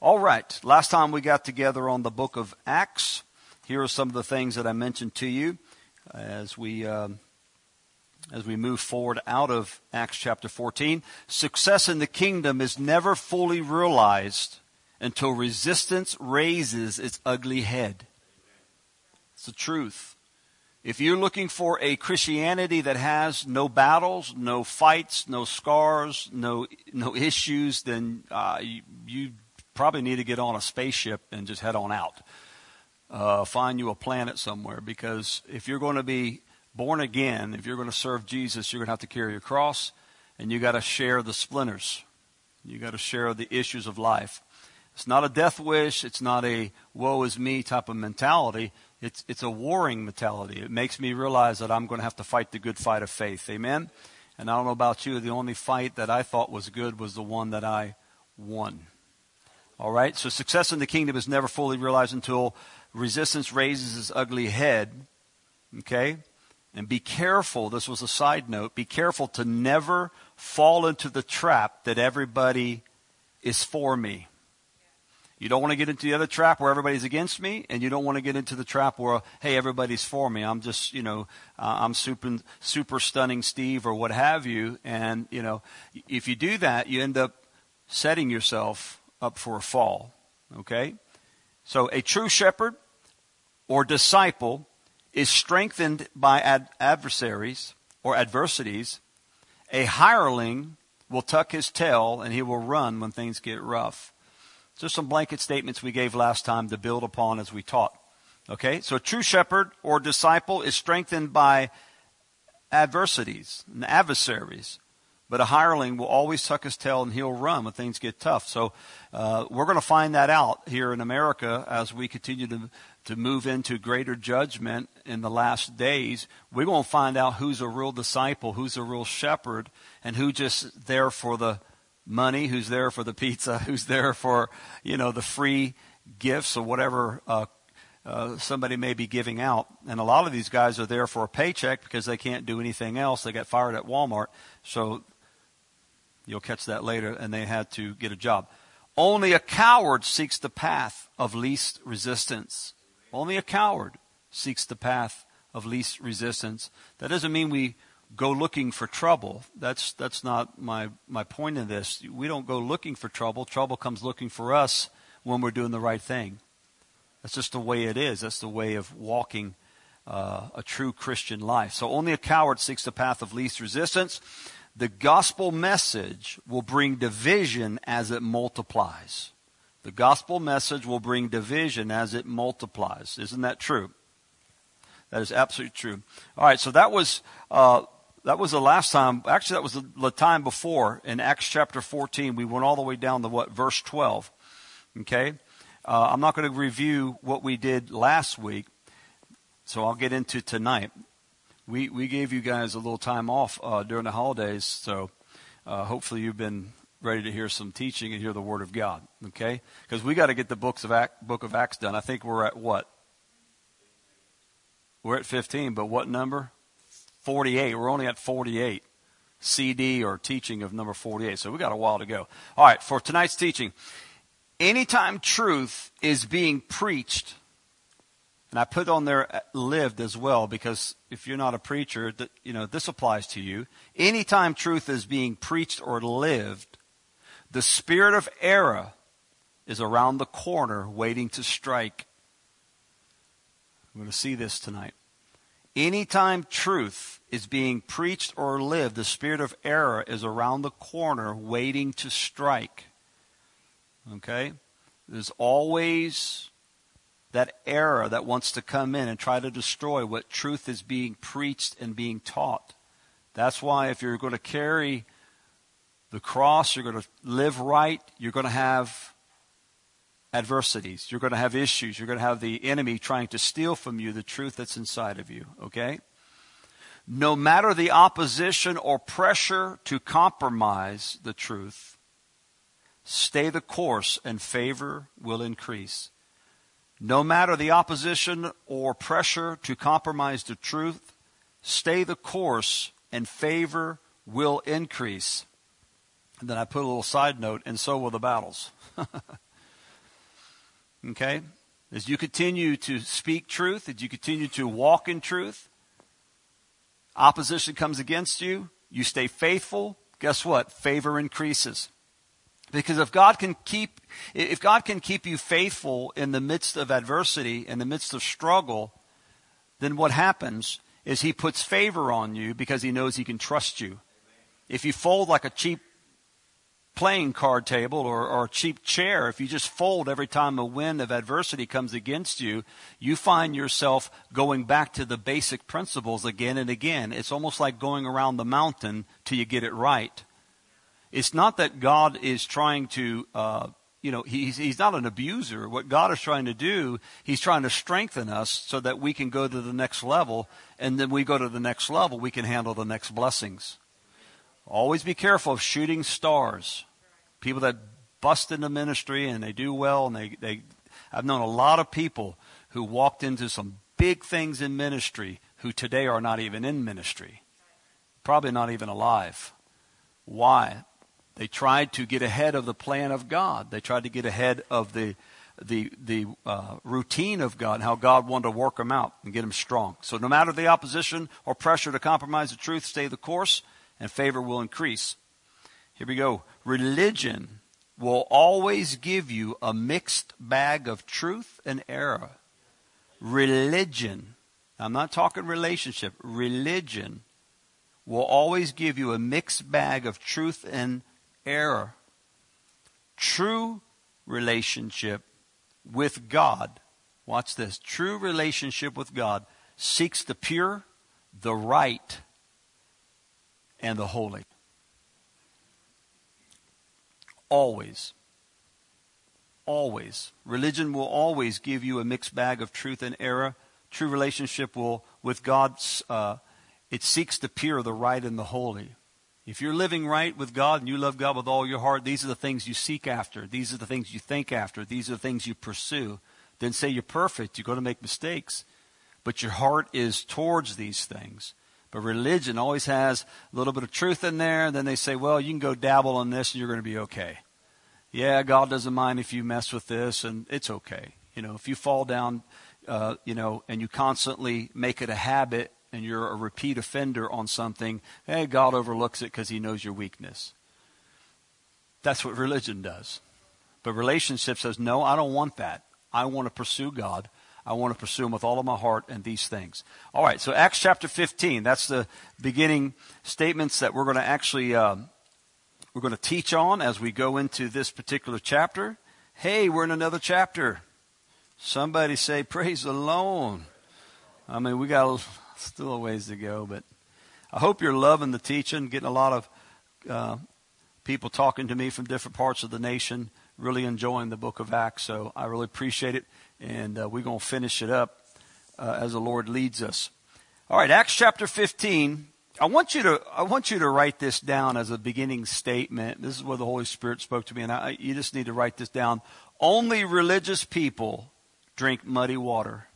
All right. Last time we got together on the book of Acts. Here are some of the things that I mentioned to you as we move forward out of Acts chapter 14. Success in the kingdom is never fully realized until resistance raises its ugly head. It's the truth. If you're looking for a Christianity that has no battles, no fights, no scars, no issues, then you probably need to get on a spaceship and just head on out. Find you a planet somewhere, because if you're going to be born again, if you're going to serve Jesus, you're going to have to carry your cross, and you got to share the splinters. You got to share the issues of life. It's not a death wish. It's not a woe is me type of mentality. It's a warring mentality. It makes me realize that I'm going to have to fight the good fight of faith. Amen? And I don't know about you, the only fight that I thought was good was the one that I won. All right? So success in the kingdom is never fully realized until resistance raises its ugly head. Okay? And be careful, this was a side note, be careful to never fall into the trap that everybody is for me. You don't want to get into the other trap where everybody's against me, and you don't want to get into the trap where, hey, everybody's for me. I'm just, I'm super stunning Steve or what have you. And, if you do that, you end up setting yourself up for a fall. Okay? So a true shepherd or disciple is strengthened by adversaries or adversities. A hireling will tuck his tail and he will run when things get rough. Just some blanket statements we gave last time to build upon as we taught. Okay, so a true shepherd or disciple is strengthened by adversities and adversaries. But a hireling will always tuck his tail and he'll run when things get tough. So we're going to find that out here in America as we continue to move into greater judgment in the last days. We're going to find out who's a real disciple, who's a real shepherd, and who's just there for the money, who's there for the pizza, who's there for, the free gifts or whatever somebody may be giving out. And a lot of these guys are there for a paycheck because they can't do anything else. They got fired at Walmart. So you'll catch that later, and they had to get a job. Only a coward seeks the path of least resistance. Only a coward seeks the path of least resistance. That doesn't mean we go looking for trouble. That's not my point in this. We don't go looking for trouble. Trouble comes looking for us when we're doing the right thing. That's just the way it is. That's the way of walking a true Christian life. So only a coward seeks the path of least resistance. The gospel message will bring division as it multiplies. The gospel message will bring division as it multiplies. Isn't that true? That is absolutely true. All right, so that was the last time. Actually, that was the time before in Acts chapter 14. We went all the way down to verse 12. Okay? I'm not going to review what we did last week, so I'll get into tonight. We gave you guys a little time off during the holidays, so hopefully you've been ready to hear some teaching and hear the Word of God, okay? Because we got to get the book of Acts done. I think we're at what? We're at 15, but what number? 48. We're only at 48. CD or teaching of number 48, so we got a while to go. All right, for tonight's teaching, anytime truth is being preached, and I put on there lived as well, because if you're not a preacher, this applies to you. Anytime truth is being preached or lived, the spirit of error is around the corner waiting to strike. We're going to see this tonight. Anytime truth is being preached or lived, the spirit of error is around the corner waiting to strike. Okay? There's always that error that wants to come in and try to destroy what truth is being preached and being taught. That's why if you're going to carry the cross, you're going to live right, you're going to have adversities. You're going to have issues. You're going to have the enemy trying to steal from you the truth that's inside of you. Okay? No matter the opposition or pressure to compromise the truth, stay the course and favor will increase. No matter the opposition or pressure to compromise the truth, stay the course and favor will increase. And then I put a little side note, and so will the battles. Okay? As you continue to speak truth, as you continue to walk in truth, opposition comes against you, you stay faithful, guess what? Favor increases. Because if God can keep you faithful in the midst of adversity, in the midst of struggle, then what happens is he puts favor on you because he knows he can trust you. If you fold like a cheap playing card table or a cheap chair, if you just fold every time a wind of adversity comes against you, you find yourself going back to the basic principles again and again. It's almost like going around the mountain till you get it right. It's not that God is trying to, he's not an abuser. What God is trying to do, he's trying to strengthen us so that we can go to the next level. And then we go to the next level, we can handle the next blessings. Always be careful of shooting stars. People that bust into ministry and they do well, and I've known a lot of people who walked into some big things in ministry who today are not even in ministry. Probably not even alive. Why? They tried to get ahead of the plan of God. They tried to get ahead of the routine of God and how God wanted to work them out and get them strong. So no matter the opposition or pressure to compromise the truth, stay the course, and favor will increase. Here we go. Religion will always give you a mixed bag of truth and error. Religion. I'm not talking relationship. Religion will always give you a mixed bag of truth and error. True relationship with God, watch this, true relationship with God seeks the pure, the right, and the holy. Always. Always. Religion will always give you a mixed bag of truth and error. True relationship with God, it seeks the pure, the right, and the holy. If you're living right with God and you love God with all your heart, these are the things you seek after. These are the things you think after. These are the things you pursue. Then say you're perfect. You're going to make mistakes. But your heart is towards these things. But religion always has a little bit of truth in there. And then they say, well, you can go dabble in this and you're going to be okay. Yeah, God doesn't mind if you mess with this and it's okay. If you fall down, and you constantly make it a habit, and you're a repeat offender on something, hey, God overlooks it because he knows your weakness. That's what religion does. But relationship says, no, I don't want that. I want to pursue God. I want to pursue him with all of my heart and these things. All right, so Acts chapter 15, that's the beginning statements that we're going to actually we're going to teach on as we go into this particular chapter. Hey, we're in another chapter. Somebody say, praise the Lord. I mean, we got still a ways to go, but I hope you're loving the teaching, getting a lot of people talking to me from different parts of the nation, really enjoying the book of Acts. So I really appreciate it, and we're going to finish it up as the Lord leads us. All right, Acts chapter 15. I want you to write this down as a beginning statement. This is where the Holy Spirit spoke to me, and you just need to write this down. Only religious people drink muddy water.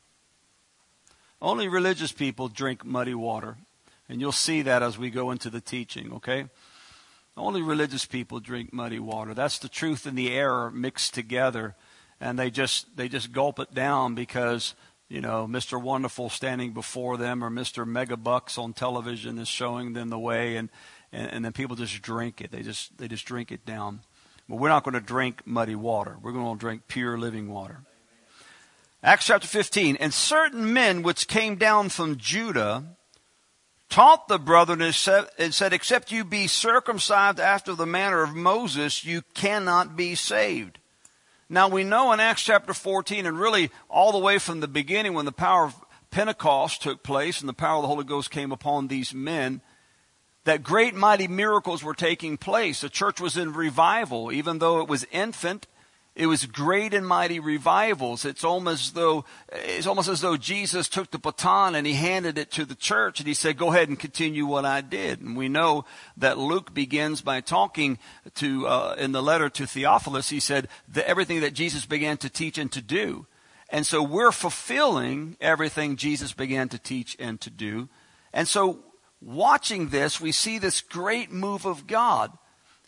Only religious people drink muddy water. And you'll see that as we go into the teaching, okay? Only religious people drink muddy water. That's the truth and the error mixed together. And they just gulp it down because, Mr. Wonderful standing before them or Mr. Megabucks on television is showing them the way, and then people just drink it. They just drink it down. But we're not going to drink muddy water. We're going to drink pure living water. Acts chapter 15, and certain men which came down from Judah taught the brethren and said, except you be circumcised after the manner of Moses, you cannot be saved. Now we know in Acts chapter 14, and really all the way from the beginning when the power of Pentecost took place and the power of the Holy Ghost came upon these men, that great mighty miracles were taking place. The church was in revival. Even though it was infant, it was great and mighty revivals. It's almost as though Jesus took the baton and he handed it to the church and he said, go ahead and continue what I did. And we know that Luke begins by talking to, in the letter to Theophilus, he said everything that Jesus began to teach and to do. And so we're fulfilling everything Jesus began to teach and to do. And so watching this, we see this great move of God.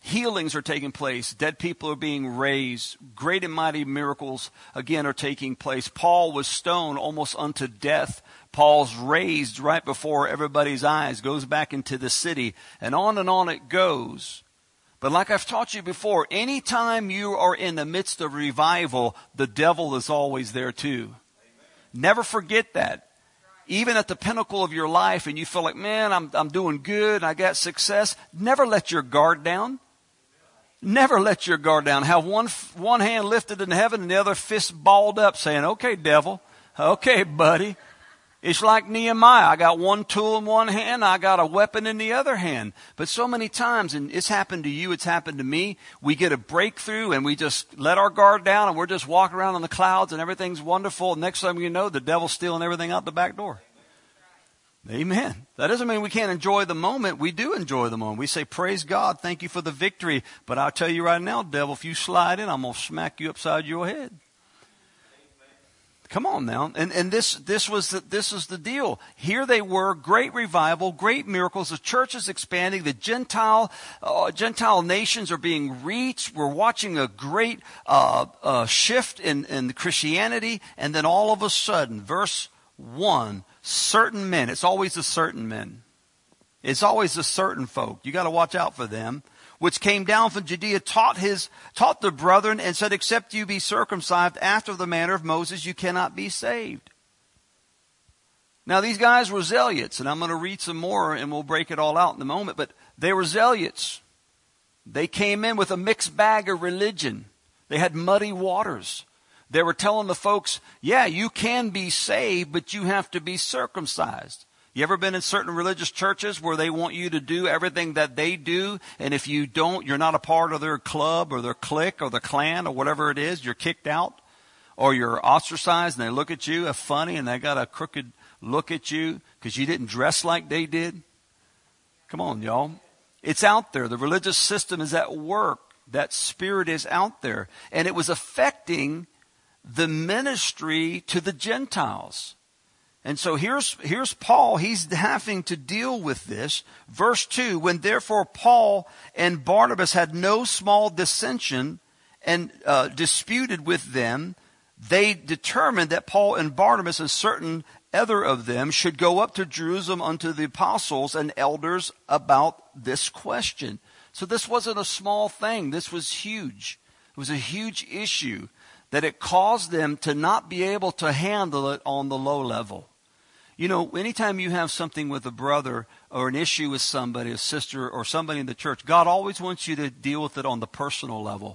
Healings are taking place. Dead people are being raised. Great and mighty miracles, again, are taking place. Paul was stoned almost unto death. Paul's raised right before everybody's eyes, goes back into the city, and on it goes. But like I've taught you before, anytime you are in the midst of revival, the devil is always there too. Never forget that. Even at the pinnacle of your life and you feel like, man, I'm doing good, I got success, never let your guard down. Never let your guard down. Have one hand lifted in heaven and the other fist balled up saying, okay, devil. Okay, buddy. It's like Nehemiah. I got one tool in one hand. I got a weapon in the other hand. But so many times, and it's happened to you, it's happened to me, we get a breakthrough and we just let our guard down and we're just walking around on the clouds and everything's wonderful. Next time you know, the devil's stealing everything out the back door. Amen. That doesn't mean we can't enjoy the moment. We do enjoy the moment. We say, praise God, thank you for the victory. But I'll tell you right now, devil, if you slide in, I'm going to smack you upside your head. Come on now. And this is the deal. Here they were, great revival, great miracles. The church is expanding. The Gentile nations are being reached. We're watching a great shift in Christianity. And then all of a sudden, verse 1, certain men. It's always the certain men. It's always the certain folk. You got to watch out for them. Which came down from Judea, taught the brethren, and said, except you be circumcised after the manner of Moses, you cannot be saved. Now these guys were zealots, and I'm going to read some more and we'll break it all out in a moment, but they were zealots. They came in with a mixed bag of religion. They had muddy waters. They were telling the folks, yeah, you can be saved, but you have to be circumcised. You ever been in certain religious churches where they want you to do everything that they do, and if you don't, you're not a part of their club or their clique or the clan or whatever it is, you're kicked out or you're ostracized, and they look at you funny and they got a crooked look at you because you didn't dress like they did? Come on, y'all. It's out there. The religious system is at work. That spirit is out there. And it was affecting the ministry to the Gentiles. And so here's Paul. He's having to deal with this. Verse 2, when therefore Paul and Barnabas had no small dissension and disputed with them, they determined that Paul and Barnabas and certain other of them should go up to Jerusalem unto the apostles and elders about this question. So this wasn't a small thing. This was huge. It was a huge issue that it caused them to not be able to handle it on the low level. You know, anytime you have something with a brother or an issue with somebody, a sister or somebody in the church, God always wants you to deal with it on the personal level.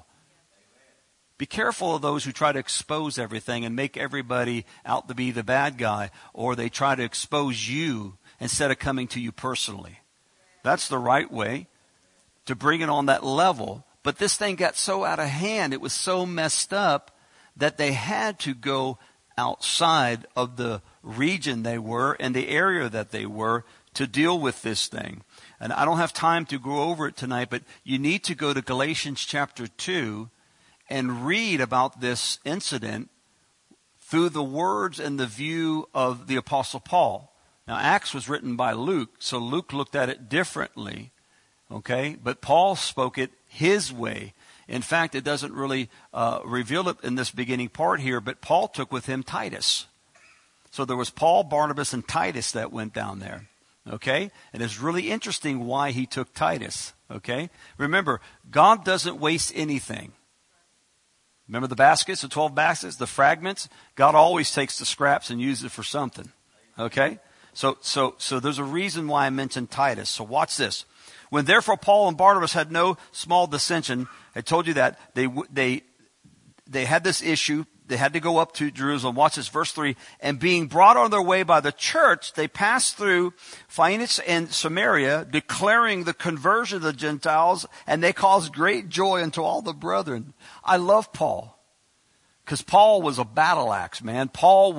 Be careful of those who try to expose everything and make everybody out to be the bad guy, or they try to expose you instead of coming to you personally. That's the right way to bring it on that level. But this thing got so out of hand, it was so messed up that they had to go outside of the region they were and the area that they were to deal with this thing. And I don't have time to go over it tonight, but you need to go to Galatians chapter 2 and read about this incident through the words and the view of the Apostle Paul. Now, Acts was written by Luke, so Luke looked at it differently, okay? But Paul spoke it his way. In fact, it doesn't really reveal it in this beginning part here, but Paul took with him Titus. So there was Paul, Barnabas, and Titus that went down there, okay? And it's really interesting why he took Titus, okay? Remember, God doesn't waste anything. Remember the baskets, the 12 baskets, the fragments? God always takes the scraps and uses it for something, okay? So there's a reason why I mentioned Titus. So watch this. When therefore Paul and Barnabas had no small dissension, I told you that, they had this issue. They had to go up to Jerusalem. Watch this, verse 3. And being brought on their way by the church, they passed through Phoenix and Samaria, declaring the conversion of the Gentiles, and they caused great joy unto all the brethren. I love Paul, because Paul was a battle axe, man.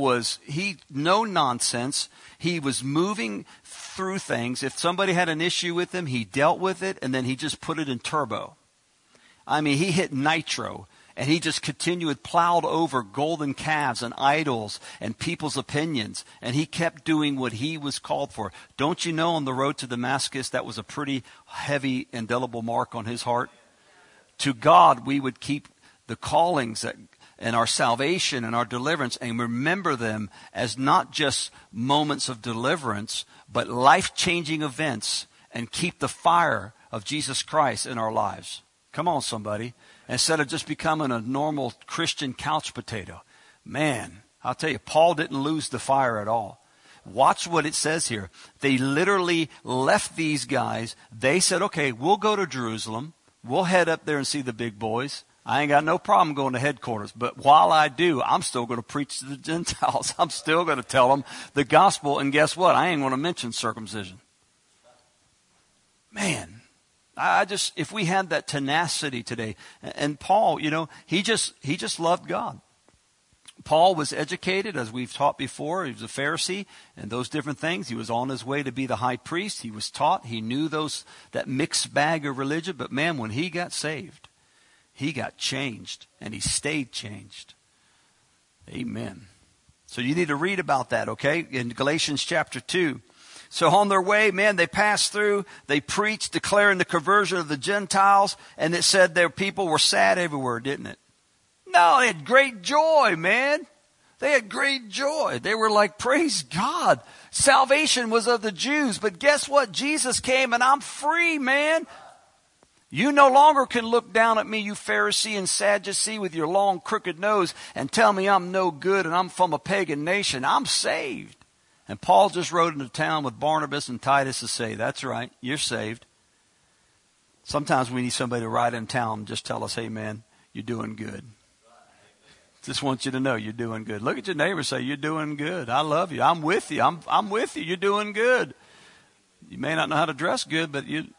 No nonsense. He was moving through things. If somebody had an issue with him, he dealt with it, and then he just put it in turbo. I mean, he hit nitro. And he just continued, plowed over golden calves and idols and people's opinions. And he kept doing what he was called for. Don't you know on the road to Damascus, that was a pretty heavy, indelible mark on his heart? To God, we would keep the callings and our salvation and our deliverance and remember them as not just moments of deliverance, but life-changing events, and keep the fire of Jesus Christ in our lives. Come on, somebody. Instead of just becoming a normal Christian couch potato. Man, I'll tell you, Paul didn't lose the fire at all. Watch what it says here. They literally left these guys. They said, okay, we'll go to Jerusalem. We'll head up there and see the big boys. I ain't got no problem going to headquarters. But while I do, I'm still going to preach to the Gentiles. I'm still going to tell them the gospel. And guess what? I ain't going to mention circumcision. Man, if we had that tenacity today. And Paul, he just loved God. Paul was educated, as we've taught before. He was a Pharisee and those different things. He was on his way to be the high priest. He was taught. He knew that mixed bag of religion. But man, when he got saved, he got changed, and he stayed changed. Amen. So you need to read about that, okay? In Galatians chapter 2. So on their way, man, they passed through. They preached, declaring the conversion of the Gentiles. And it said their people were sad everywhere, didn't it? No, they had great joy, man. They had great joy. They were like, praise God. Salvation was of the Jews. But guess what? Jesus came and I'm free, man. You no longer can look down at me, you Pharisee and Sadducee, with your long crooked nose and tell me I'm no good and I'm from a pagan nation. I'm saved. And Paul just rode into town with Barnabas and Titus to say, that's right, you're saved. Sometimes we need somebody to ride in town and just tell us, hey man, you're doing good. Just want you to know you're doing good. Look at your neighbor and say, you're doing good. I love you. I'm with you. I'm with you. You're doing good. You may not know how to dress good, but you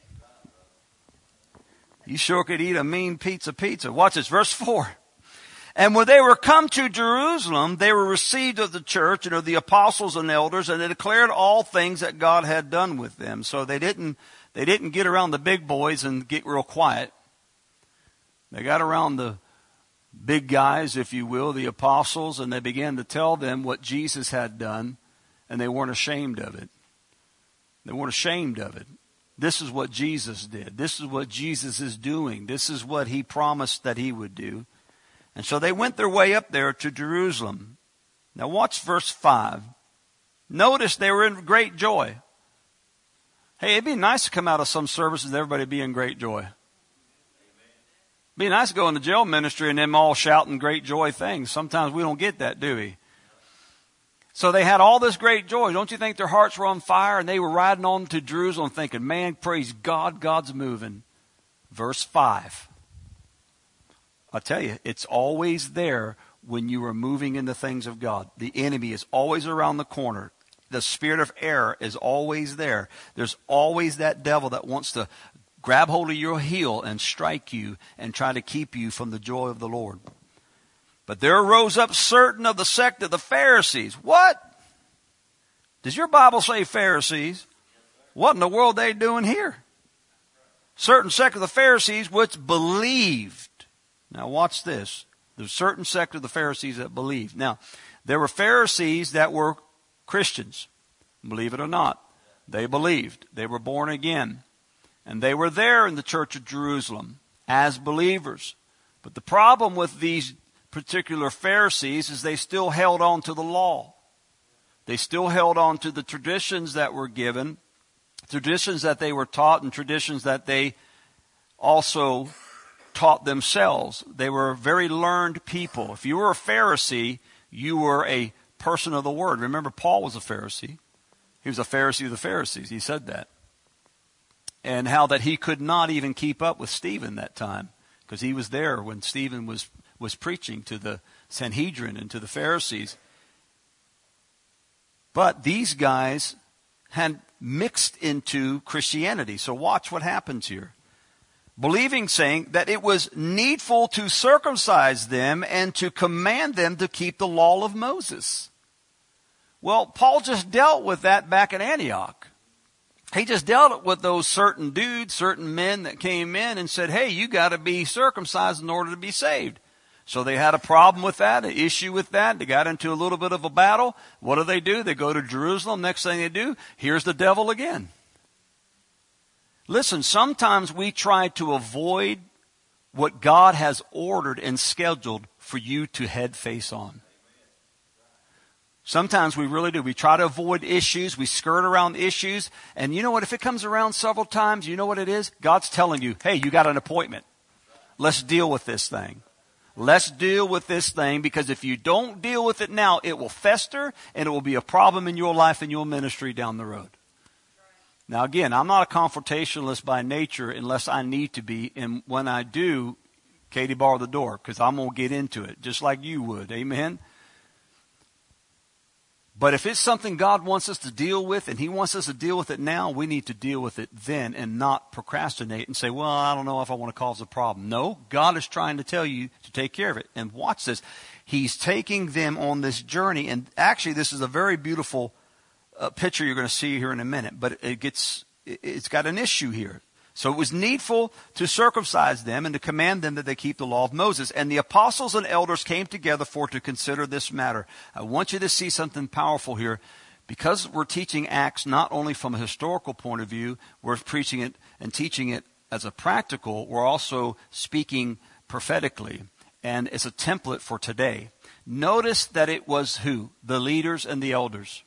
sure could eat a mean pizza. Watch this, verse 4. And when they were come to Jerusalem, they were received of the church and of the apostles and elders, and they declared all things that God had done with them. So they didn't get around the big boys and get real quiet. They got around the big guys, if you will, the apostles, and they began to tell them what Jesus had done, and they weren't ashamed of it. They weren't ashamed of it. This is what Jesus did. This is what Jesus is doing. This is what he promised that he would do. And so they went their way up there to Jerusalem. Now watch verse 5. Notice they were in great joy. Hey, it'd be nice to come out of some services and everybody be in great joy. Be nice to go in the jail ministry and them all shouting great joy things. Sometimes we don't get that, do we? So they had all this great joy. Don't you think their hearts were on fire? And they were riding on to Jerusalem thinking, man, praise God, God's moving. Verse 5. I'll tell you, it's always there when you are moving in the things of God. The enemy is always around the corner. The spirit of error is always there. There's always that devil that wants to grab hold of your heel and strike you and try to keep you from the joy of the Lord. But there arose up certain of the sect of the Pharisees. What? Does your Bible say Pharisees? What in the world are they doing here? Certain sect of the Pharisees which believed. Now watch this. There's a certain sect of the Pharisees that believed. Now, there were Pharisees that were Christians. Believe it or not. They believed. They were born again. And they were there in the church of Jerusalem as believers. But the problem with these particular Pharisees is they still held on to the law. They still held on to the traditions that were given, traditions that they were taught, and traditions that they also taught themselves. They were very learned people. If you were a Pharisee, you were a person of the word. Remember, Paul was a Pharisee. He was a Pharisee of the Pharisees. He said that. And how that he could not even keep up with Stephen that time, because he was there when Stephen was preaching to the Sanhedrin and to the Pharisees. But these guys had mixed into Christianity. So watch what happens here. Believing, saying that it was needful to circumcise them and to command them to keep the law of Moses. Well, Paul just dealt with that back in Antioch. He just dealt with those certain dudes, certain men that came in and said, hey, you got to be circumcised in order to be saved. So they had a problem with that, an issue with that. They got into a little bit of a battle. What do? They go to Jerusalem. Next thing they do, here's the devil again. Listen, sometimes we try to avoid what God has ordered and scheduled for you to head face on. Sometimes we really do. We try to avoid issues. We skirt around issues. And you know what? If it comes around several times, you know what it is? God's telling you, hey, you got an appointment. Let's deal with this thing. Let's deal with this thing, because if you don't deal with it now, it will fester and it will be a problem in your life and your ministry down the road. Now, again, I'm not a confrontationalist by nature unless I need to be. And when I do, Katie, bar the door, because I'm going to get into it just like you would. Amen? But if it's something God wants us to deal with and He wants us to deal with it now, we need to deal with it then and not procrastinate and say, well, I don't know if I want to cause a problem. No, God is trying to tell you to take care of it. And watch this. He's taking them on this journey. And actually, this is a very beautiful picture you're going to see here in a minute. But it's got an issue here. So it was needful to circumcise them and to command them that they keep the law of Moses. And the apostles and elders came together for to consider this matter. I want you to see something powerful here. Because we're teaching Acts not only from a historical point of view, we're preaching it and teaching it as a practical, we're also speaking prophetically. And it's a template for today. Notice that it was who? The leaders and the elders.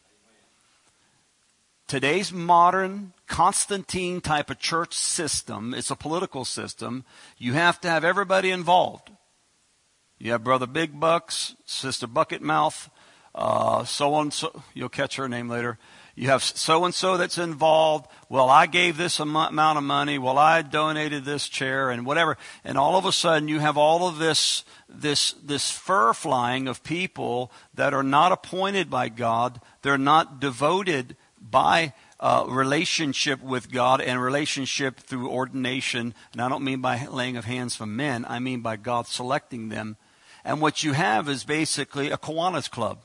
Today's modern Constantine type of church system, it's a political system. You have to have everybody involved. You have Brother Big Bucks, Sister Bucket Mouth, so-and-so. You'll catch her name later. You have so-and-so that's involved. Well, I gave this amount of money. Well, I donated this chair and whatever. And all of a sudden you have all of this fur flying of people that are not appointed by God. They're not devoted by relationship with God and relationship through ordination. And I don't mean by laying of hands from men. I mean by God selecting them. And what you have is basically a Kiwanis Club.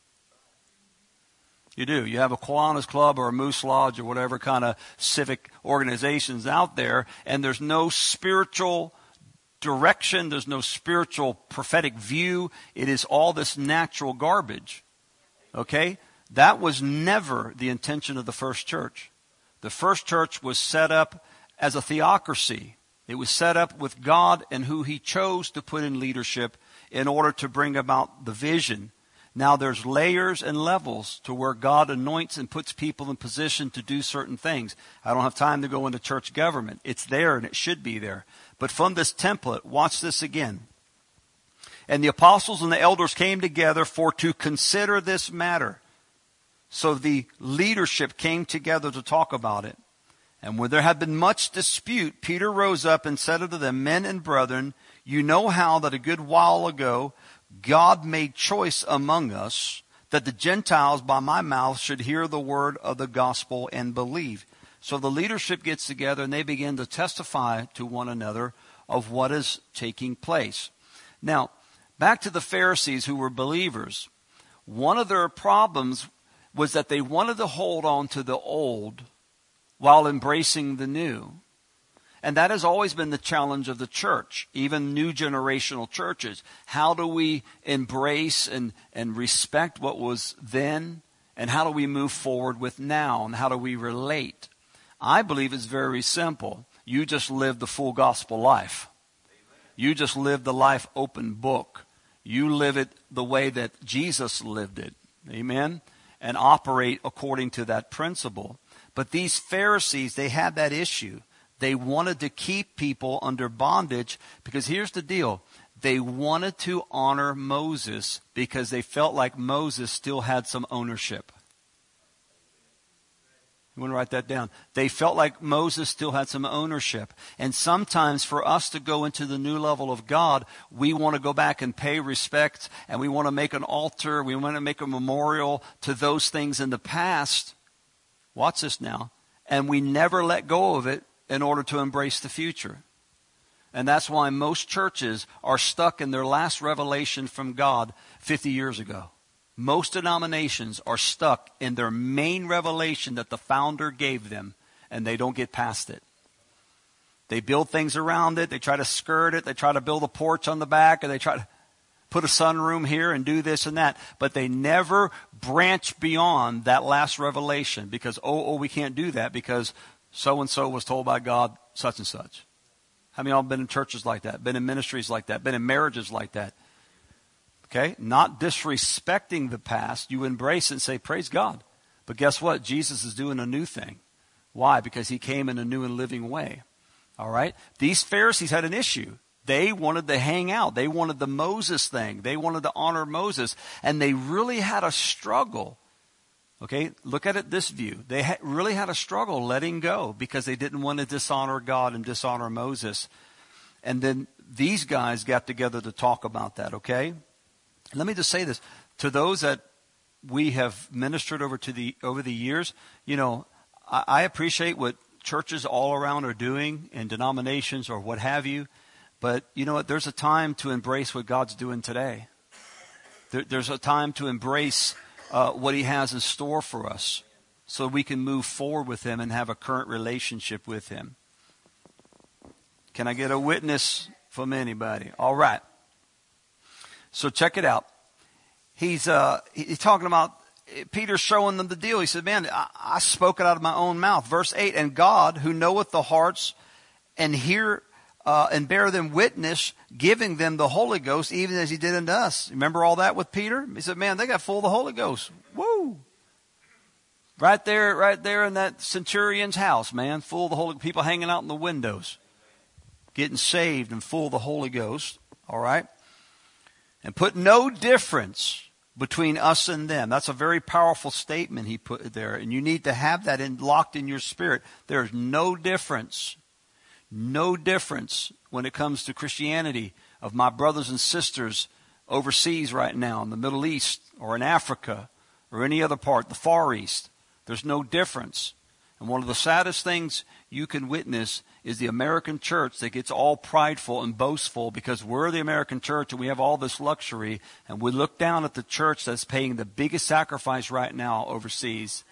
You do. You have a Kiwanis Club or a Moose Lodge or whatever kind of civic organizations out there. And there's no spiritual direction. There's no spiritual prophetic view. It is all this natural garbage. Okay? That was never the intention of the first church. The first church was set up as a theocracy. It was set up with God and who He chose to put in leadership in order to bring about the vision. Now there's layers and levels to where God anoints and puts people in position to do certain things. I don't have time to go into church government. It's there and it should be there. But from this template, watch this again. And the apostles and the elders came together for to consider this matter. So the leadership came together to talk about it. And when there had been much dispute, Peter rose up and said unto them, Men and brethren, you know how that a good while ago God made choice among us that the Gentiles by my mouth should hear the word of the gospel and believe. So the leadership gets together and they begin to testify to one another of what is taking place. Now, back to the Pharisees who were believers. One of their problems was that they wanted to hold on to the old while embracing the new. And that has always been the challenge of the church, even new generational churches. How do we embrace and respect what was then? And how do we move forward with now? And how do we relate? I believe it's very simple. You just live the full gospel life. You just live the life open book. You live it the way that Jesus lived it. Amen? And operate according to that principle. But these Pharisees, they had that issue. They wanted to keep people under bondage because here's the deal. They wanted to honor Moses because they felt like Moses still had some ownership. You want to write that down? They felt like Moses still had some ownership. And sometimes for us to go into the new level of God, we want to go back and pay respect, and we want to make an altar, we want to make a memorial to those things in the past. Watch this now. And we never let go of it in order to embrace the future. And that's why most churches are stuck in their last revelation from God 50 years ago. Most denominations are stuck in their main revelation that the founder gave them and they don't get past it. They build things around it. They try to skirt it. They try to build a porch on the back, and they try to put a sunroom here and do this and that. But they never branch beyond that last revelation because, we can't do that because so-and-so was told by God such and such. How many of y'all have been in churches like that, been in ministries like that, been in marriages like that? Okay? Not disrespecting the past. You embrace it and say, praise God. But guess what? Jesus is doing a new thing. Why? Because he came in a new and living way. All right? These Pharisees had an issue. They wanted to hang out. They wanted the Moses thing. They wanted to honor Moses. And they really had a struggle. Okay? Look at it this view. They really had a struggle letting go because they didn't want to dishonor God and dishonor Moses. And then these guys got together to talk about that, okay? Let me just say this. To those that we have ministered over the years, you know, I appreciate what churches all around are doing and denominations or what have you. But you know what? There's a time to embrace what God's doing today. There's a time to embrace what he has in store for us so we can move forward with him and have a current relationship with him. Can I get a witness from anybody? All right. So check it out. He's talking about, Peter's showing them the deal. He said, man, I spoke it out of my own mouth. Verse 8, and God, who knoweth the hearts, and bear them witness, giving them the Holy Ghost, even as he did unto us. Remember all that with Peter? He said, man, they got full of the Holy Ghost. Woo! Right there in that centurion's house, man, full of the Holy, people hanging out in the windows, getting saved and full of the Holy Ghost. All right? And put no difference between us and them. That's a very powerful statement he put there. And you need to have that locked in your spirit. There's no difference. No difference when it comes to Christianity of my brothers and sisters overseas right now in the Middle East or in Africa or any other part, the Far East. There's no difference. And one of the saddest things you can witness is the American church that gets all prideful and boastful because we're the American church and we have all this luxury, and we look down at the church that's paying the biggest sacrifice right now overseas.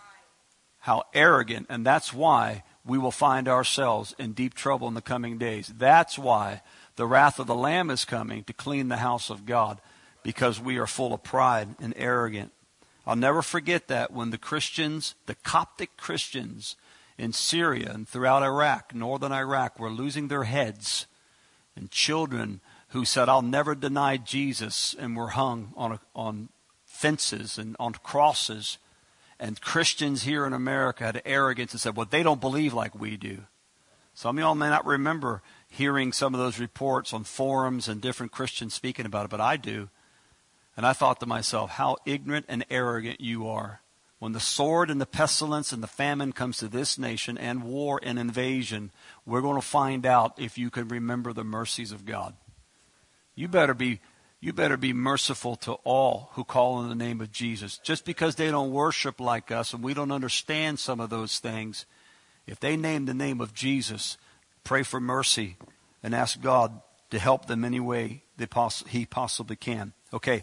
How arrogant. And that's why we will find ourselves in deep trouble in the coming days. That's why the wrath of the Lamb is coming to clean the house of God, because we are full of pride and arrogant. I'll never forget that when the Christians, the Coptic Christians in Syria and throughout Iraq, northern Iraq, were losing their heads, and children who said, I'll never deny Jesus, and were hung on fences and on crosses. And Christians here in America had arrogance and said, well, they don't believe like we do. Some of y'all may not remember hearing some of those reports on forums and different Christians speaking about it, but I do. And I thought to myself, how ignorant and arrogant you are. When the sword and the pestilence and the famine comes to this nation and war and invasion, we're going to find out if you can remember the mercies of God. You better be merciful to all who call on the name of Jesus. Just because they don't worship like us and we don't understand some of those things, if they name the name of Jesus, pray for mercy and ask God to help them any way he possibly can. Okay,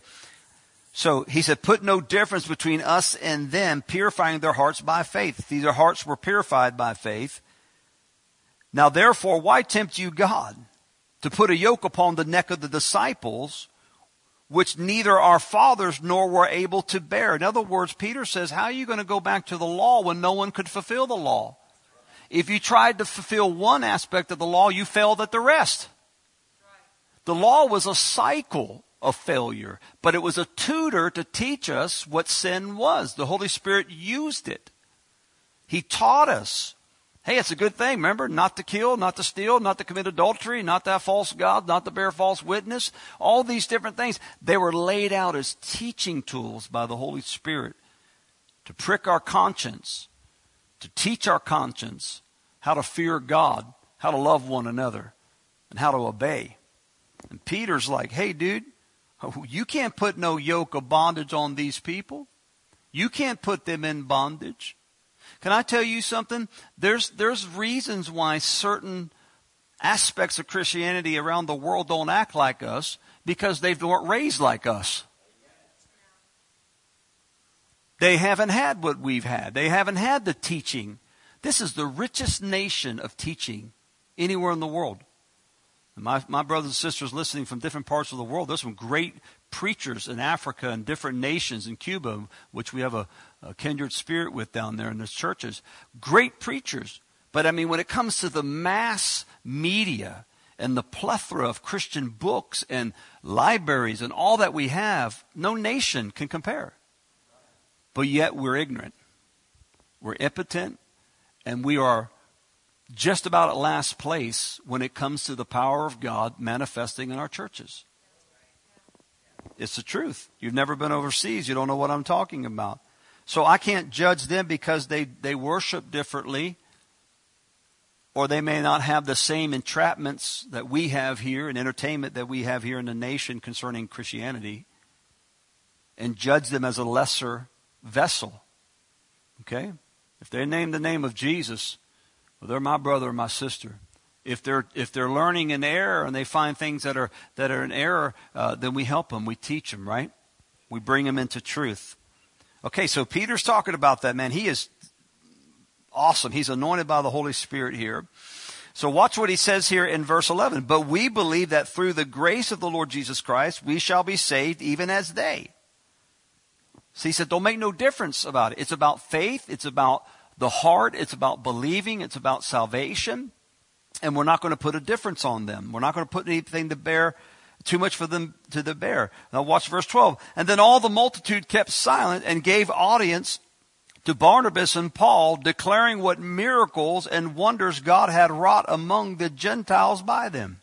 so he said, put no difference between us and them, purifying their hearts by faith. Their hearts were purified by faith. Now therefore, why tempt you God to put a yoke upon the neck of the disciples, which neither our fathers nor were able to bear? In other words, Peter says, how are you going to go back to the law when no one could fulfill the law? If you tried to fulfill one aspect of the law, you failed at the rest. The law was a cycle of failure, but it was a tutor to teach us what sin was. The Holy Spirit used it. He taught us. Hey, it's a good thing, remember? Not to kill, not to steal, not to commit adultery, not to have false gods, not to bear false witness. All these different things, they were laid out as teaching tools by the Holy Spirit to prick our conscience, to teach our conscience how to fear God, how to love one another, and how to obey. And Peter's like, hey, dude, you can't put no yoke of bondage on these people. You can't put them in bondage. Can I tell you something? There's reasons why certain aspects of Christianity around the world don't act like us, because they weren't raised like us. They haven't had what we've had. They haven't had the teaching This is the richest nation of teaching anywhere in the world. My brothers and sisters listening from different parts of the world, there's some great preachers in Africa and different nations in Cuba, which we have a kindred spirit with down there in those churches. Great preachers. But I mean, when it comes to the mass media and the plethora of Christian books and libraries and all that we have, no nation can compare. But yet we're ignorant. We're impotent, and we are just about at last place when it comes to the power of God manifesting in our churches. It's the truth. You've never been overseas. You don't know what I'm talking about. So I can't judge them because they worship differently, or they may not have the same entrapments that we have here and entertainment that we have here in the nation concerning Christianity, and judge them as a lesser vessel. Okay? If they name the name of Jesus, well, they're my brother or my sister. If they're learning in error and they find things that are in error, then we help them. We teach them, right? We bring them into truth. Okay, so Peter's talking about that, man. He is awesome. He's anointed by the Holy Spirit here. So watch what he says here in verse 11. But we believe that through the grace of the Lord Jesus Christ, we shall be saved even as they. So he said, don't make no difference about it. It's about faith. It's about the heart. It's about believing. It's about salvation. And we're not going to put a difference on them. We're not going to put anything to bear, too much for them to bear. Now watch verse 12. And then all the multitude kept silent and gave audience to Barnabas and Paul, declaring what miracles and wonders God had wrought among the Gentiles by them.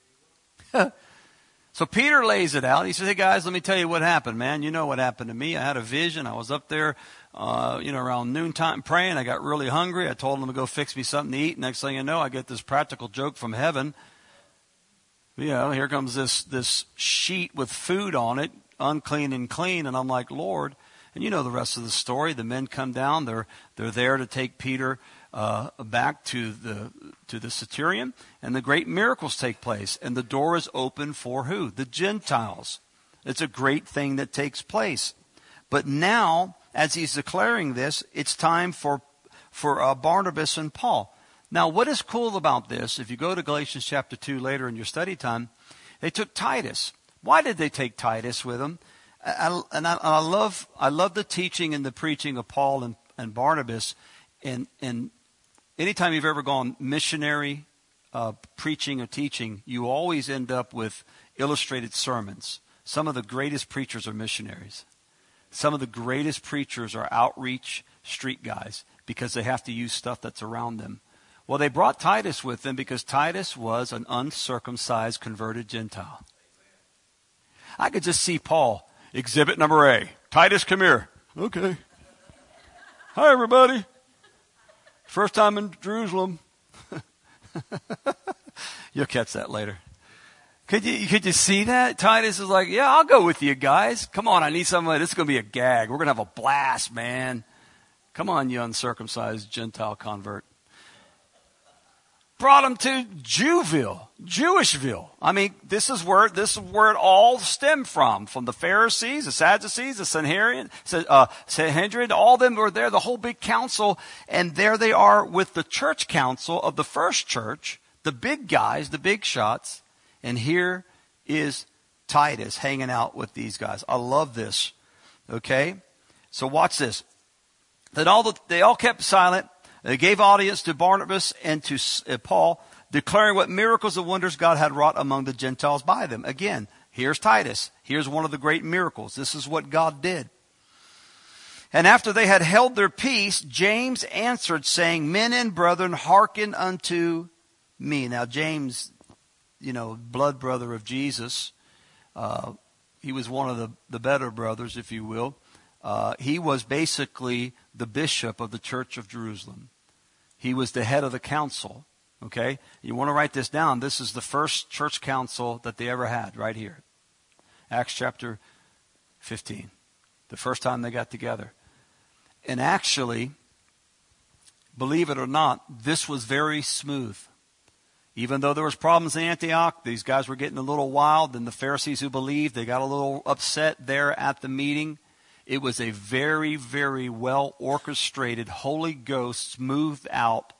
So Peter lays it out. He says, hey guys, let me tell you what happened, man. You know what happened to me. I had a vision. I was up there, around noontime praying. I got really hungry. I told them to go fix me something to eat. Next thing you know, I get this practical joke from heaven. Here comes this sheet with food on it, unclean and clean. And I'm like, Lord. And you know the rest of the story. The men come down. They're there to take Peter back to the centurion, and the great miracles take place, and the door is open for who? The Gentiles. It's a great thing that takes place. But now, as he's declaring this, it's time for Barnabas and Paul. Now, what is cool about this? If you go to Galatians chapter 2 later in your study time, they took Titus. Why did they take Titus with them? I love the teaching and the preaching of Paul and Barnabas. And anytime you've ever gone missionary preaching or teaching, you always end up with illustrated sermons. Some of the greatest preachers are missionaries. Some of the greatest preachers are outreach street guys because they have to use stuff that's around them. Well, they brought Titus with them because Titus was an uncircumcised, converted Gentile. I could just see Paul. Exhibit number A. Titus, come here. Okay. Hi, everybody. First time in Jerusalem. You'll catch that later. Could you see that? Titus is like, yeah, I'll go with you guys. Come on, I need somebody. This is going to be a gag. We're going to have a blast, man. Come on, you uncircumcised Gentile convert. Brought him to Jewville, Jewishville. I mean, this is where it all stemmed from the Pharisees, the Sadducees, the Sanhedrin, all of them were there, the whole big council, and there they are with the church council of the first church, the big guys, the big shots, and here is Titus hanging out with these guys. I love this. Okay? So watch this. They all kept silent. They gave audience to Barnabas and to Paul, declaring what miracles and wonders God had wrought among the Gentiles by them. Again, here's Titus. Here's one of the great miracles. This is what God did. And after they had held their peace, James answered, saying, Men and brethren, hearken unto me. Now, James, blood brother of Jesus, he was one of the better brothers, if you will. He was basically the bishop of the church of Jerusalem. He was the head of the council. Okay? You want to write this down. This is the first church council that they ever had right here. Acts chapter 15. The first time they got together. And actually, believe it or not, this was very smooth. Even though there was problems in Antioch, these guys were getting a little wild, and the Pharisees who believed, they got a little upset there at the meeting. It was a very, very well orchestrated, Holy Ghost smoothed out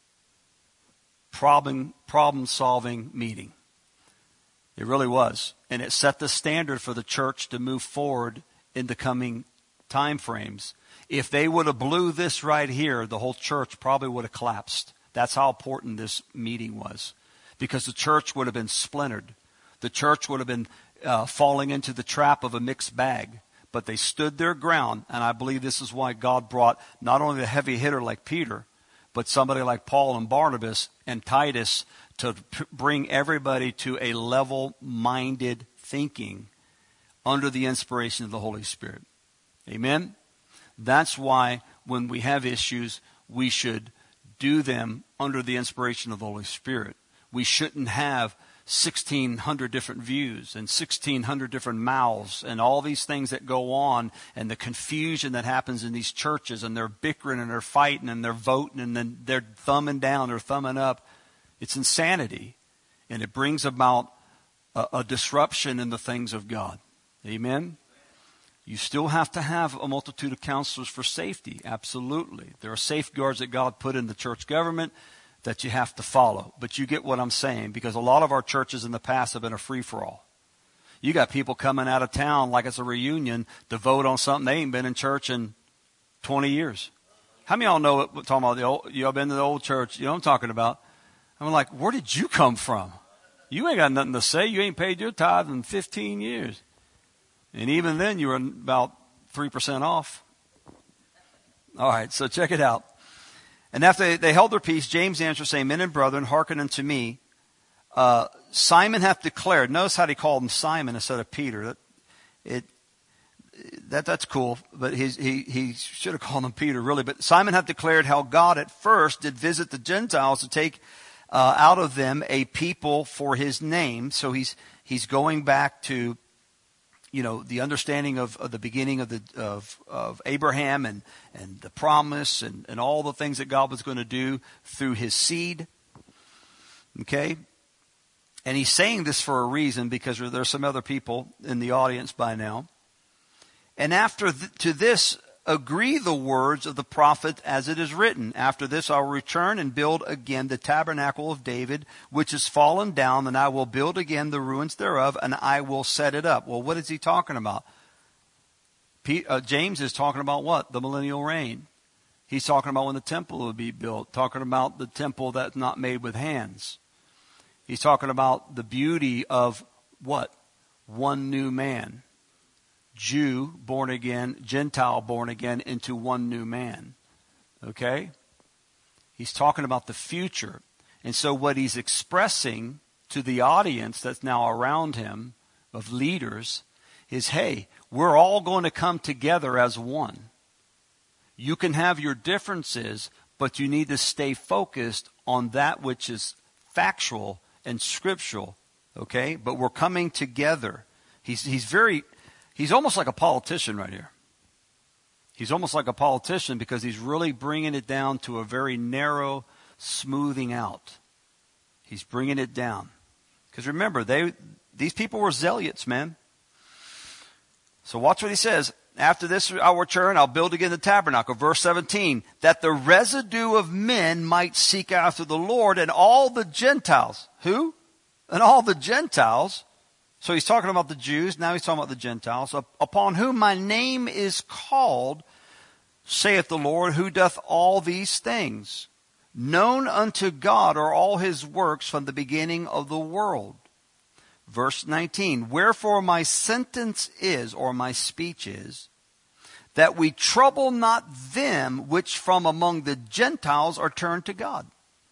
problem-solving meeting. It really was. And it set the standard for the church to move forward in the coming time frames. If they would have blew this right here, the whole church probably would have collapsed. That's how important this meeting was. Because the church would have been splintered. The church would have been falling into the trap of a mixed bag. But they stood their ground, and I believe this is why God brought not only the heavy hitter like Peter, but somebody like Paul and Barnabas and Titus to bring everybody to a level-minded thinking under the inspiration of the Holy Spirit. Amen? That's why when we have issues, we should do them under the inspiration of the Holy Spirit. We shouldn't have 1,600 different views and 1,600 different mouths and all these things that go on and the confusion that happens in these churches, and they're bickering and they're fighting and they're voting and then they're thumbing down, they're thumbing up. It's insanity, and it brings about a disruption in the things of God. Amen? You still have to have a multitude of counselors for safety. Absolutely. There are safeguards that God put in the church government that you have to follow. But you get what I'm saying, because a lot of our churches in the past have been a free-for-all. You got people coming out of town like it's a reunion to vote on something they ain't been in church in 20 years. How many of y'all know what I'm talking about? The old, y'all been to the old church? You know what I'm talking about? I'm like, where did you come from? You ain't got nothing to say. You ain't paid your tithe in 15 years. And even then, you were about 3% off. All right, so check it out. And after they held their peace, James answered, saying, Men and brethren, hearken unto me. Simon hath declared. Notice how he called him Simon instead of Peter. That's cool, but he should have called him Peter, really. But Simon hath declared how God at first did visit the Gentiles to take out of them a people for his name. So he's going back to, you know, the understanding of the beginning of Abraham and the promise and all the things that God was going to do through his seed. Okay? And he's saying this for a reason, because there's some other people in the audience by now. And after to this agree the words of the prophet as it is written. After this I will return and build again the tabernacle of David, which is fallen down, and I will build again the ruins thereof, and I will set it up. Well, what is he talking about? James is talking about what? The millennial reign. He's talking about when the temple will be built, talking about the temple that's not made with hands. He's talking about the beauty of what? One new man. Jew born again, Gentile born again into one new man. Okay? He's talking about the future. And so what he's expressing to the audience that's now around him of leaders is, hey, we're all going to come together as one. You can have your differences, but you need to stay focused on that which is factual and scriptural. Okay? But we're coming together. He's almost like a politician right here. He's almost like a politician, because he's really bringing it down to a very narrow smoothing out. He's bringing it down. Because remember, these people were zealots, man. So watch what he says. After this I will return, I'll build again the tabernacle. Verse 17, that the residue of men might seek after the Lord, and all the Gentiles. Who? And all the Gentiles. So he's talking about the Jews. Now he's talking about the Gentiles. Upon whom my name is called, saith the Lord, who doth all these things. Known unto God are all his works from the beginning of the world. Verse 19, wherefore my sentence is, or my speech is, that we trouble not them which from among the Gentiles are turned to God.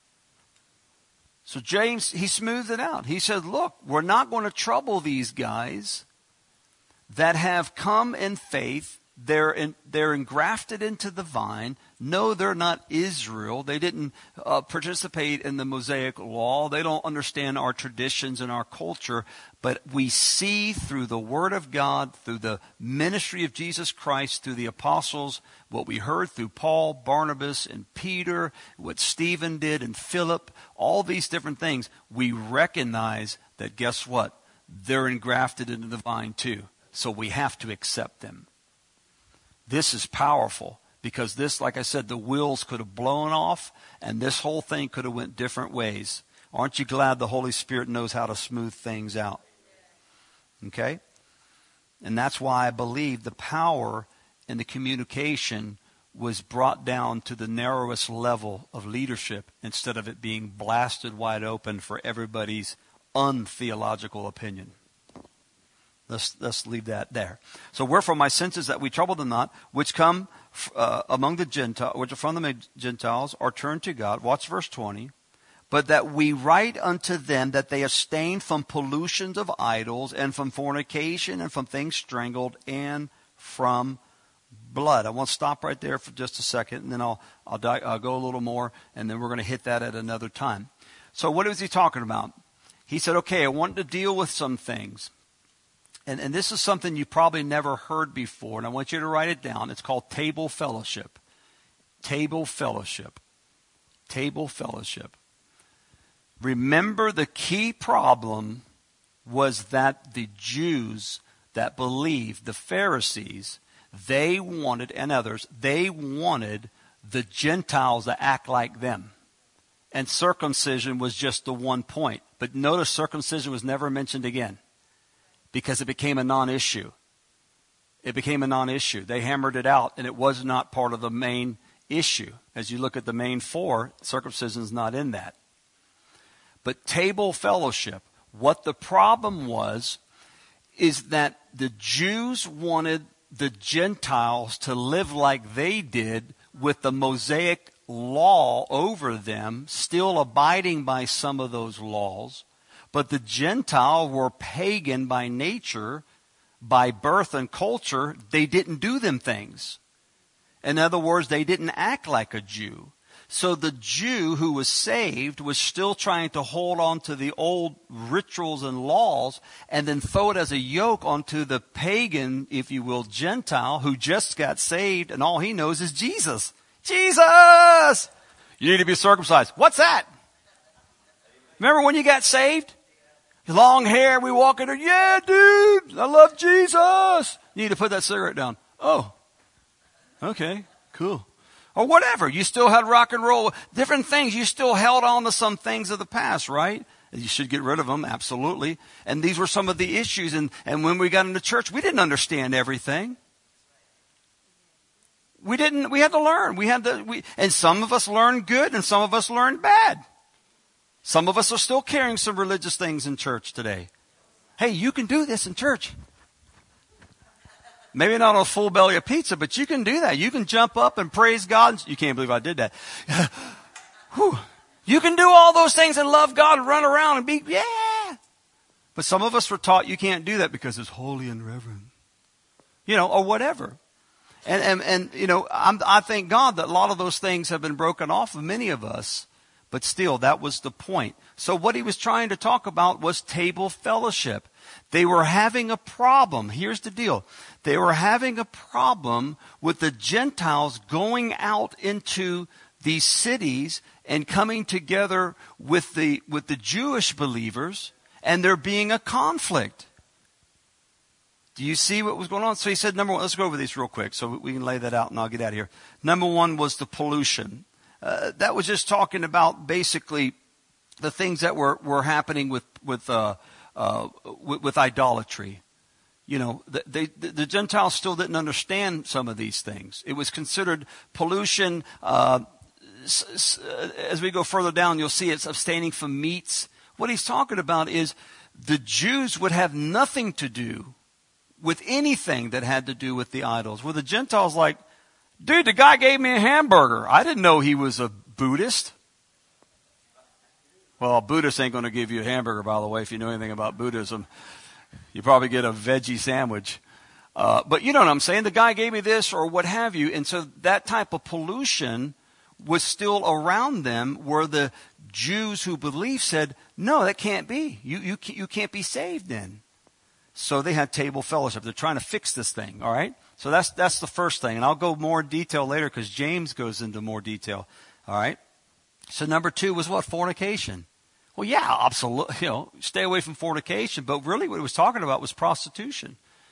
So James, he smoothed it out. He said, look, we're not going to trouble these guys that have come in faith. They're engrafted into the vine. No, they're not Israel. They didn't participate in the Mosaic law. They don't understand our traditions and our culture. But we see through the Word of God, through the ministry of Jesus Christ, through the apostles, what we heard through Paul, Barnabas, and Peter, what Stephen did, and Philip, all these different things. We recognize that, guess what? They're engrafted into the vine too. So we have to accept them. This is powerful because this, like I said, the wheels could have blown off and this whole thing could have went different ways. Aren't you glad the Holy Spirit knows how to smooth things out? Okay? And that's why I believe the power and the communication was brought down to the narrowest level of leadership instead of it being blasted wide open for everybody's untheological opinion. Let's leave that there. So wherefore my sense is that we trouble them not, which come among the Gentiles, which are from the Gentiles, are turned to God. Watch verse 20. But that we write unto them that they abstain from pollutions of idols and from fornication and from things strangled and from blood. I want to stop right there for just a second, and then I'll go a little more, and then we're going to hit that at another time. So what is he talking about? He said, okay, I want to deal with some things. And this is something you probably never heard before, and I want you to write it down. It's called table fellowship. Table fellowship. Table fellowship. Remember, the key problem was that the Jews that believed, the Pharisees, they wanted, and others, they wanted the Gentiles to act like them. And circumcision was just the one point. But notice circumcision was never mentioned again because it became a non-issue. It became a non-issue. They hammered it out, and it was not part of the main issue. As you look at the main four, circumcision is not in that. But table fellowship, what the problem was, is that the Jews wanted the Gentiles to live like they did with the Mosaic law over them, still abiding by some of those laws. But the Gentiles were pagan by nature, by birth and culture. They didn't do them things. In other words, they didn't act like a Jew. So the Jew who was saved was still trying to hold on to the old rituals and laws and then throw it as a yoke onto the pagan, if you will, Gentile who just got saved and all he knows is Jesus. Jesus! You need to be circumcised. What's that? Remember when you got saved? Long hair, we walk in there. Yeah, dude, I love Jesus. You need to put that cigarette down. Oh, okay, cool. Or whatever. You still had rock and roll. Different things. You still held on to some things of the past, right? You should get rid of them, absolutely. And these were some of the issues. And when we got into church, we didn't understand everything. We had to learn. And some of us learned good and some of us learned bad. Some of us are still carrying some religious things in church today. Hey, you can do this in church. Maybe not on a full belly of pizza, but you can do that. You can jump up and praise God. You can't believe I did that. You can do all those things and love God and run around and be, yeah. But some of us were taught you can't do that because it's holy and reverent. Or whatever. And I thank God that a lot of those things have been broken off of many of us. But still, that was the point. So what he was trying to talk about was table fellowship. They were having a problem. Here's the deal. They were having a problem with the Gentiles going out into these cities and coming together with the Jewish believers, and there being a conflict. Do you see what was going on? So he said, number one, let's go over these real quick so we can lay that out and I'll get out of here. Number one was the pollution. That was just talking about basically the things that were happening with idolatry. The Gentiles still didn't understand some of these things. It was considered pollution. As we go further down, you'll see it's abstaining from meats. What he's talking about is the Jews would have nothing to do with anything that had to do with the idols. Where the Gentiles like, dude, the guy gave me a hamburger. I didn't know he was a Buddhist. Well, a Buddhist ain't going to give you a hamburger, by the way, if you know anything about Buddhism. You probably get a veggie sandwich. But you know what I'm saying? The guy gave me this or what have you. And so that type of pollution was still around them where the Jews who believed said, no, that can't be. You can't be saved then. So they had table fellowship. They're trying to fix this thing, all right? So that's the first thing. And I'll go more in detail later because James goes into more detail, all right? So number two was what? Fornication. Well, yeah, absolutely. Stay away from fornication. But really what he was talking about was prostitution.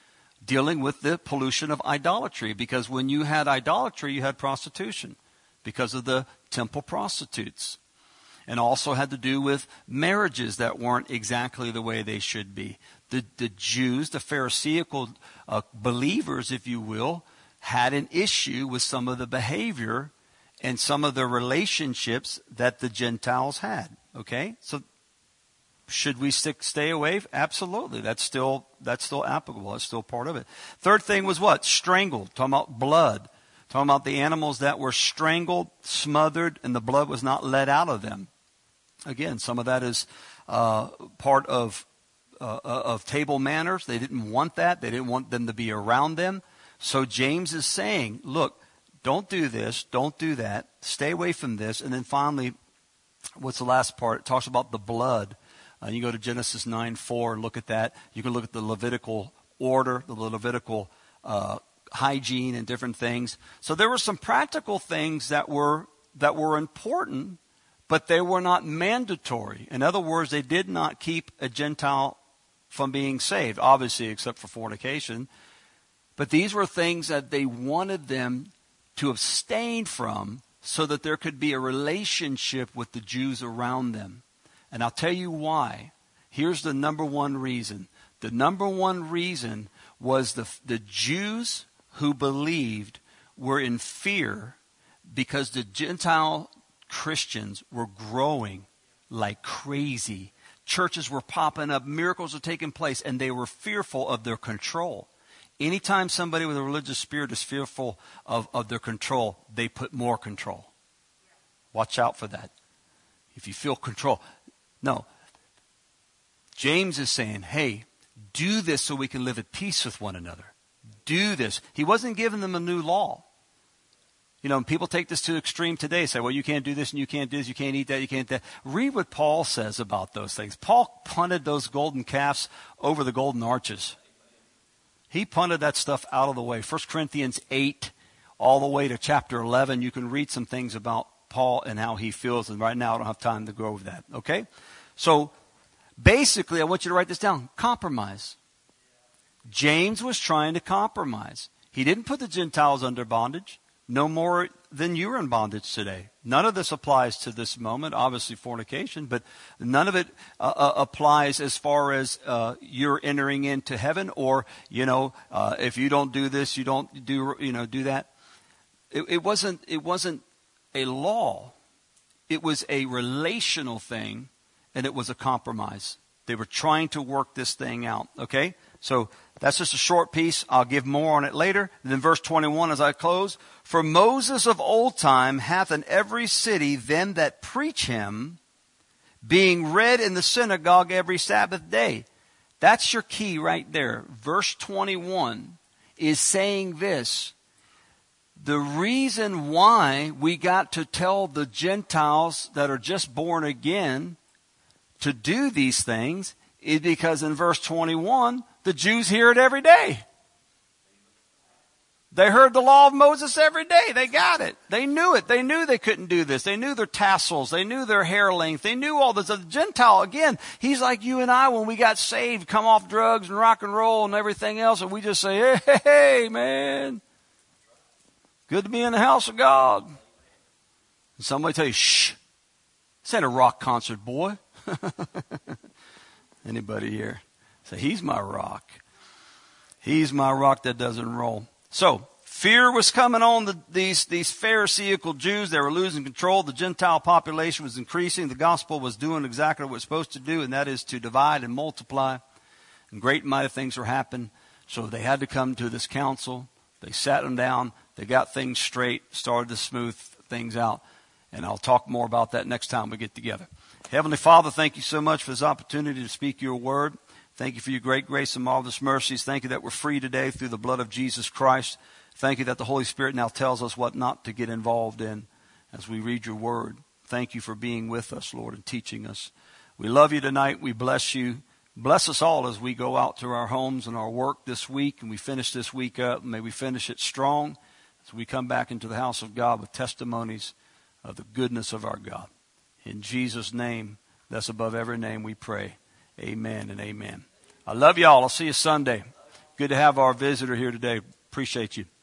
dealing with the pollution of idolatry, because when you had idolatry, you had prostitution because of the temple prostitutes. And also had to do with marriages that weren't exactly the way they should be. The Jews, the Pharisaical believers, if you will, had an issue with some of the behavior and some of the relationships that the Gentiles had. Okay? So should we stay away? Absolutely. That's still applicable. That's still part of it. Third thing was what? Strangled. Talking about blood. Talking about the animals that were strangled, smothered, and the blood was not let out of them. Again, some of that is part of table manners. They didn't want that. They didn't want them to be around them. So James is saying, look, don't do this. Don't do that. Stay away from this. And then finally, what's the last part? It talks about the blood. You go to Genesis 9:4 and look at that. You can look at the Levitical order, the Levitical hygiene and different things. So there were some practical things that were important, but they were not mandatory. In other words, they did not keep a Gentile from being saved, obviously, except for fornication. But these were things that they wanted them to abstain from so that there could be a relationship with the Jews around them. And I'll tell you why. Here's the number one reason. The number one reason was the Jews who believed were in fear because the Gentile Christians were growing like crazy. Churches were popping up, miracles were taking place, and they were fearful of their control. Anytime somebody with a religious spirit is fearful of their control, they put more control. Watch out for that. If you feel control. No. James is saying, hey, do this so we can live at peace with one another. Do this. He wasn't giving them a new law. You know, people take this to extreme today. Say, well, you can't do this and you can't do this. You can't eat that. You can't that. Read what Paul says about those things. Paul punted those golden calves over the golden arches. He punted that stuff out of the way. 1 Corinthians 8 all the way to chapter 11. You can read some things about Paul and how he feels. And right now I don't have time to go over that. Okay? So basically, I want you to write this down. Compromise. James was trying to compromise. He didn't put the Gentiles under bondage. No more than you're in bondage today. None of this applies to this moment, obviously fornication, but none of it applies as far as you're entering into heaven or, if you don't do this, you don't do that. It wasn't a law. It was a relational thing, and it was a compromise. They were trying to work this thing out, okay? So that's just a short piece. I'll give more on it later. And then verse 21 as I close. For Moses of old time hath in every city them that preach him, being read in the synagogue every Sabbath day. That's your key right there. Verse 21 is saying this. The reason why we got to tell the Gentiles that are just born again to do these things is because in verse 21, the Jews hear it every day. They heard the law of Moses every day. They got it. They knew it. They knew they couldn't do this. They knew their tassels. They knew their hair length. They knew all this. The Gentile, again, he's like you and I when we got saved, come off drugs and rock and roll and everything else, and we just say, hey, man, good to be in the house of God. And somebody tell you, shh, this ain't a rock concert, boy. Anybody here? Say, he's my rock. He's my rock that doesn't roll. So, fear was coming on these Pharisaical Jews. They were losing control. The Gentile population was increasing. The gospel was doing exactly what it's supposed to do, and that is to divide and multiply. And great and mighty things were happening. So they had to come to this council. They sat them down. They got things straight, started to smooth things out. And I'll talk more about that next time we get together. Heavenly Father, thank you so much for this opportunity to speak your word. Thank you for your great grace and marvelous mercies. Thank you that we're free today through the blood of Jesus Christ. Thank you that the Holy Spirit now tells us what not to get involved in as we read your word. Thank you for being with us, Lord, and teaching us. We love you tonight. We bless you. Bless us all as we go out to our homes and our work this week, and we finish this week up. May we finish it strong as we come back into the house of God with testimonies of the goodness of our God. In Jesus' name, that's above every name, we pray. Amen and amen. I love y'all. I'll see you Sunday. Good to have our visitor here today. Appreciate you.